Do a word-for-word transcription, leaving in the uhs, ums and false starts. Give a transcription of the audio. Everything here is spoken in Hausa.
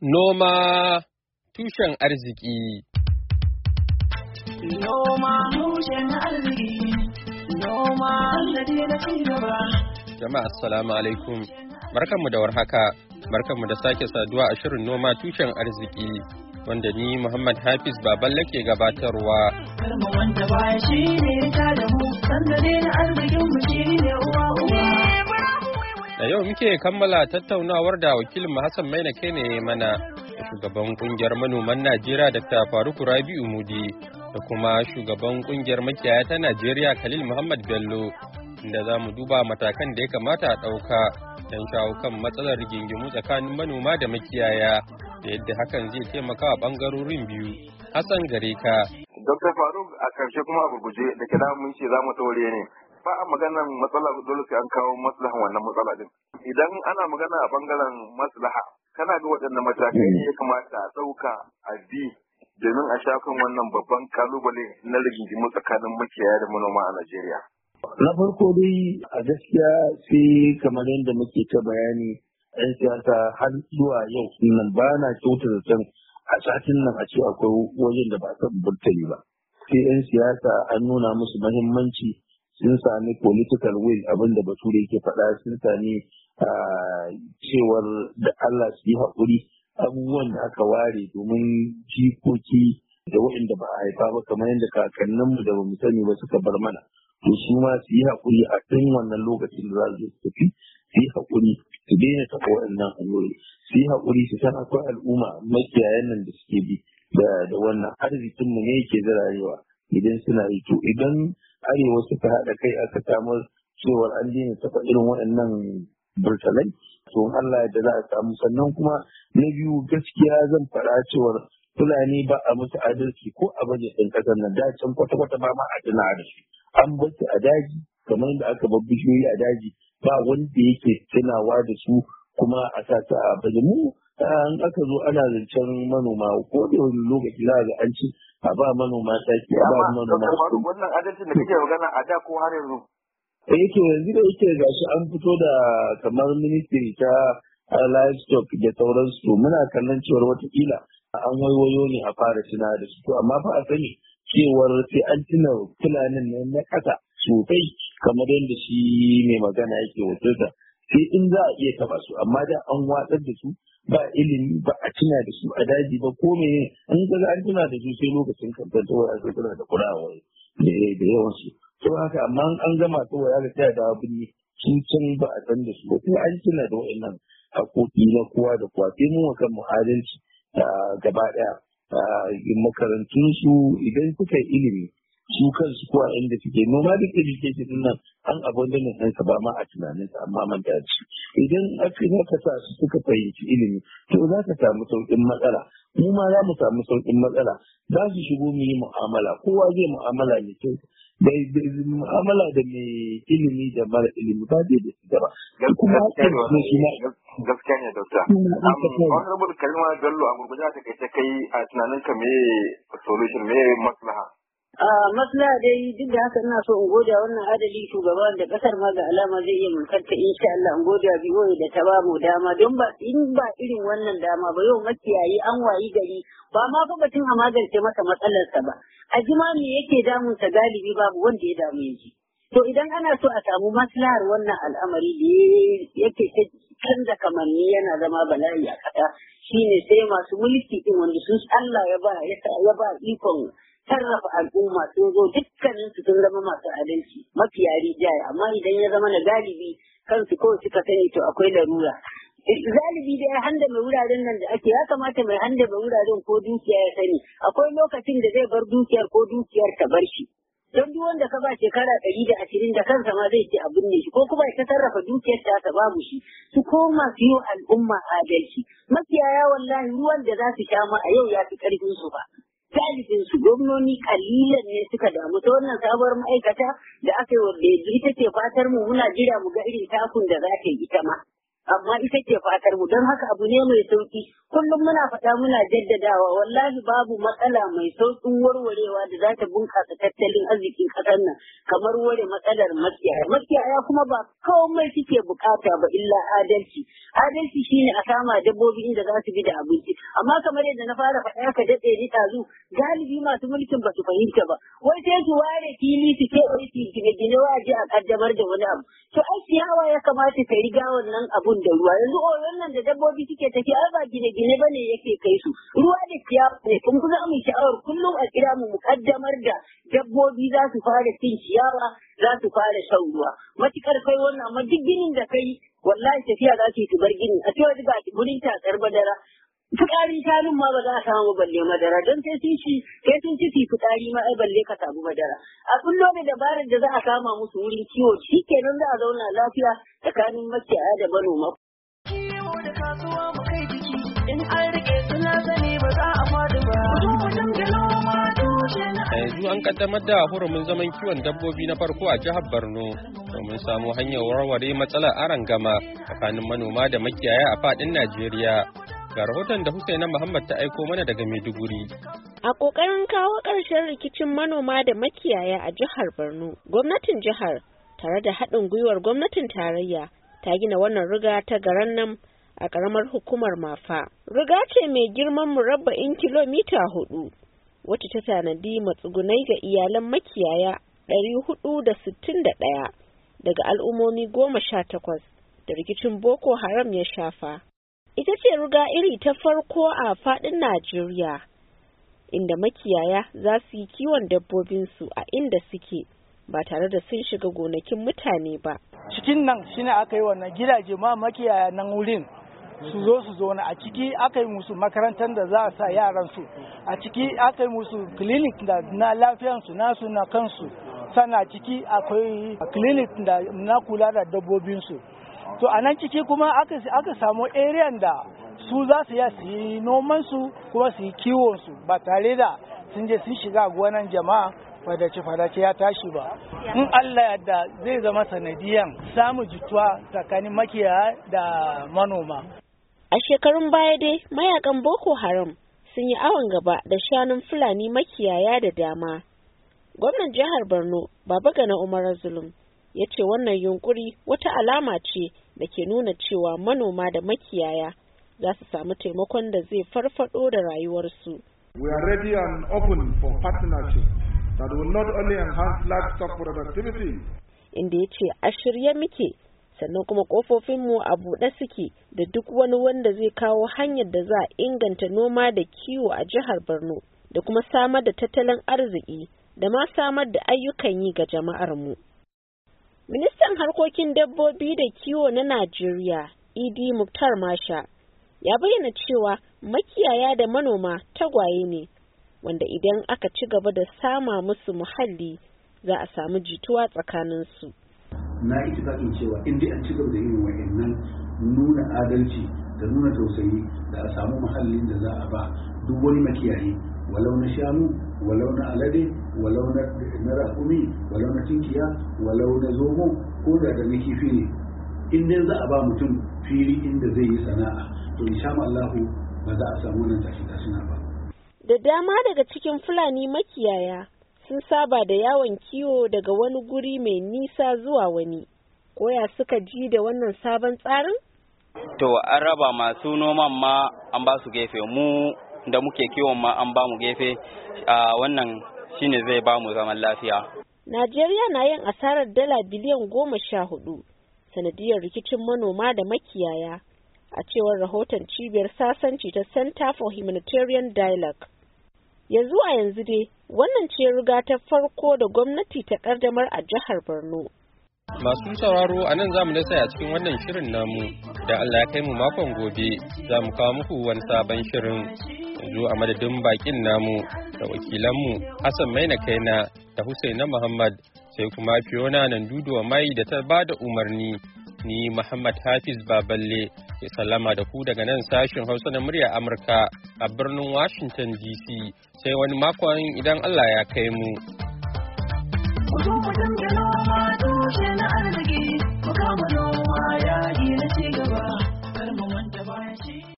Noma tushen arziki. Noma tushen arziki. Noma sannadi na cigaba. Jama'a assalamu alaikum. Barkanmu da warhaka. Barkanmu da sake saduwa a shirin noma tushen arziki wanda ni Muhammad Hafiz Baballe ke gabatarwa. Karma wanda baya shi ne ta da mu sannadi na arzikin mu shi ne uwa uwa. Da yau muke kammala tattaunawar da wakilin Hassan Maina kai ne mana da shugaban kungiyar manoman Najeriya Dakta Faruku Rabi'u Mudi da kuma shugaban kungiyar makiyaya ta Najeriya Khalil Muhammad Bello inda za mu duba matakan da ya kamata a ɗauka don shawo kan matsalar rigingimu tsakanin manoma da makiyaya da yadda hakan zai taimaka wa ɓangarorin biyu. Hassan gare ka. Dokta Faruk a ƙarshe kuma a gurguje da kira mun ce za mu taure ne. Ba a maganar matsala dole sai an kawo maslahan wannan matsala din. Idan ana magana a bangaren maslaha, kana ga waɗannan matakai ne ya kamata a ɗauka a bi domin a sha kan wannan babban kalubale na rigingimu tsakanin makiyaya da manoma a Najeriya. Na farko dai a gaskiya sai kamar yadda muke ta bayani 'yan siyasa har zuwa yau nan ba na kyauta zaton a satin nan a ce akwai wajen da ba a burtali ba. Sai 'yan siyasa an nuna musu mahimmanci sun sami political will abinda bature yake faɗa sun sami cewar da Allah su yi haƙuri abubuwan da aka ware domin jikoki da waɗanda ba a haifa ba kamar yadda kakanninmu da ba mu sani ba suka bar mana. To su ma su yi haƙuri a ɗin wannan lokacin da za su tafi su yi haƙuri su daina taɓa waɗannan hanyoyi su yi haƙuri su san akwai al'umma makiyayan nan da suke bi da wannan arzikinmu ne yake zirarewa idan suna yi to idan arewa suka haɗa kai aka samar cewar an daina taɓa irin waɗannan burtalai to Allah da za a samu sannan kuma na biyu gaskiya zan faɗa cewar Fulani ba a musu adalci ko a baje ɗin ƙasar nan da can kwata-kwata ba ma a tuna da su an bar su a daji kamar da aka bar bishiyoyi a daji ba wanda yake tunawa da su kuma a sa ta a baje mu an aka zo ana zancen manoma ko da wani lokaci za ga an ci a ba manoma taki a ba manoma su wannan adalcin da kake magana a da ko har yanzu eh yake yanzu da yake gashi an fito da kamar ministry ta livestock da sauransu muna kallon cewar watakila an waiwayo ne a fara tuna da su to amma fa a sani cewar sai an tuna fulanin ne na ƙasa sosai kamar yadda shi mai magana yake wakilta sai in za a iya taba su amma da an watsar da su ba ilimi ba a tuna da su a daji ba ko mene an ga an tuna da su sai lokacin kamfan ta waya sai tana da kurawa da yawan su to haka amma an gama ta waya da ta da abin sun can ba a san da su sai an tuna da wayannan haƙoƙi na kowa da kowa sai mun kan mu adalci gaba ɗaya makarantun su idan suka yi ilimi su kansu kuwa inda suke noma duk education din nan an abandon ɗinsa ba ma a tunaninsa amma manta da shi idan aka ka sa su suka fahimci ilimi to za ka samu sauƙin matsala mu ma za mu samu sauƙin matsala za su shigo mu yi mu'amala kowa zai mu'amala mai kyau da mu'amala da mai ilimi da mara ilimi ba zai da su gaba kuma gaskiya ne dokta wani rubuta kalma bello a gurgurja ta kai ta kai a tunaninka me solution me maslaha a maslaha dai duk da haka ina so in goda wannan adali shugaban da kasar ma ga alama zai iya mulkarta insha Allah in goda biyo da ta ba mu dama don ba in ba irin wannan dama ba yau makiyayi an wayi gari ba ma fa batun a magance masa matsalarsa ba a jima me yake damun sa galibi babu wanda ya damu yake to idan ana so a samu maslahar wannan al'amari da yake ta canza kamanni yana zama bala'i a kasa shine sai masu mulki din wanda sun Allah ya ba ya ba ikon sarrafa al'umma sun zo dukkanin su sun zama masu adalci mafiya rijaya amma idan ya zama na galibi kansu kawai suka sani to akwai larura galibi da ya handa mai wuraren nan da ake ya kamata mai handa mai wuraren ko dukiya ya sani akwai lokacin da zai bar dukiyar ko dukiyar ta bar shi don duk wanda ka ba shekara ɗari da ashirin da kansa ma zai ce a binne shi ko kuma ta sarrafa dukiyar ta ta babu shi su koma su yi al'umma adalci makiyaya wallahi ruwan da za su sha ma a yau ya fi ƙarfin su ba galibin su gwamnoni kalilan ne suka damu ta wannan sabuwar ma'aikata da aka yi wadda ita ce fatar mu muna jira mu ga irin takun da za ta yi ita ma amma ita ce fatar mu don haka abu ne mai sauki kullum muna faɗa muna jaddadawa wallahi babu matsala mai sauƙin warwarewa da za ta bunƙasa tattalin arzikin ƙasar nan kamar ware matsalar makiyaya makiyaya kuma ba komai suke bukata ba illa adalci adalci shine a kama dabbobi inda za su bi da abinci amma kamar yadda na fara faɗa ka daɗe ni ɗazu galibi masu mulkin ba su fahimta ba wai sai su ware fili su ce wai su gine-gine waje a kaddamar da wani abu to ai ciyawa ya kamata ta riga wannan abun da ruwa yanzu oyon nan da dabbobi suke tafiya ai ba gine-gine bane yake kai su ruwa da ciyawa ne kun kuza mu sha'awar kullum a kira mu mukaddamar da dabbobi za su fara cin ciyawa za su fara shan ruwa matukar kai wannan amma duk ginin da kai wallahi tafiya za su bar gini a cewa ga gurin tatsar madara fitsarin shanun ma ba za a samu balle madara don sai sun ci sai sun ci su fitsari ma ai balle ka samu madara a kullo da dabarar da za a kama musu wurin kiwo shikenan za a zauna lafiya tsakanin makiyaya da manoma. Kiwo da kasuwa mu kai jiki in an rike suna sani ba za a faɗi ba. A yanzu an kaddamar da hurumin zaman kiwon dabbobi na farko a jihar Borno domin samu hanyar warware matsalar arangama tsakanin manoma da makiyaya a faɗin Najeriya. Ga rahoton da Husaina Muhammad ta aiko mana daga Maiduguri. A ƙoƙarin kawo ƙarshen rikicin manoma da makiyaya a jihar Borno, gwamnatin jihar tare da haɗin gwiwar gwamnatin tarayya ta gina wannan riga ta garan nan a ƙaramar hukumar Mafa. Riga ce mai girman murabba'in kilomita hudu, wacce ta tanadi matsugunai ga iyalan makiyaya ɗari hudu da sittin da ɗaya daga al'ummomi goma sha takwas da rikicin Boko Haram ya shafa. Ita ce riga iri ta farko a faɗin Najeriya, inda makiyaya za su yi kiwon dabbobinsu a inda suke ba tare da sun shiga gonakin mutane ba. Cikin nan shine aka yi wannan gidaje ma makiyaya nan wurin su zo su zo a ciki aka yi musu makarantar da za a sa yaran su, a ciki aka yi musu clinic da na lafiyansu nasu na kansu, sannan a ciki akwai clinic da na kula da dabbobinsu. To a nan ciki kuma aka aka samu area da su za su yi su yi noman su kuma su yi kiwon su ba tare da sun je sun shiga gonan jama'a fadace fadace ya tashi ba. In Allah yadda zai zama sanadiyan samu jituwa tsakanin makiyaya da manoma. A shekarun baya dai mayakan Boko Haram sun yi awon gaba da shanun Fulani makiyaya da dama. Gwamnan jihar Borno Babagana Umar Zulum ya ce wannan yunkuri wata alama ce da ke nuna cewa manoma da makiyaya za su samu taimakon da zai farfado da rayuwarsu. We are ready and open for partnership that will not only enhance livestock productivity. Inda ya ce a shirye muke sannan kuma kofofinmu a buɗe suke da duk wani wanda zai kawo hanyar da za a inganta noma da kiwo a jihar Borno da kuma samar da tattalin arziki da ma samar da ayyukan yi ga jama'ar mu. Ministan harkokin dabbobi da kiwo na Najeriya, Idi Muktar Masha, ya bayyana cewa makiyaya da manoma tagwaye ne, wanda idan aka ci gaba da sama musu muhalli za a samu jituwa tsakaninsu. Na yi tukakin cewa in dai an ci gaba da yin wa'annan nuna adalci da nuna tausayi da a samu muhallin da za a ba duk wani makiyayi, walau na shanu, walau na alade, walau na raƙumi, walau na tinkiya, walau na zomo, ko da da na kifi ne. In dai za a ba mutum fili inda zai yi sana'a, to insha Allahu ba za a samu nan tashi tashina ba. Da dama daga cikin Fulani makiyaya sun saba da yawon kiwo daga wani guri mai nisa zuwa wani. Koya suka ji da wannan sabon tsarin? To an raba masu noman ma an ba su gefe, mu da muke kiwon ma an ba mu gefe, a wannan shine zai ba mu zaman lafiya. Najeriya na yin asarar dala biliyan goma sha hudu sanadiyar rikicin manoma da makiyaya, a cewar rahoton cibiyar sasanci ta Center for Humanitarian Dialogue. Yanzu a yanzu dai wannan ce riga ta farko da gwamnati ta kaddamar a jihar Borno. Masu sauraro a nan za mu dasa a cikin wannan shirin namu, da Allah ya kai mu makon gobe za mu kawo muku wani sabon shirin. Yanzu a madadin bakin namu da wakilanmu Hassan Maina Kaina da Husaina Muhammad, sai kuma Fiona Nanduduwa Mai da ta ba da umarni, ni Muhammad Hafiz Baballe ke sallama da ku daga nan sashin Hausa na murya Amurka a birnin Washington D C, sai wani makon idan Allah ya kai mu.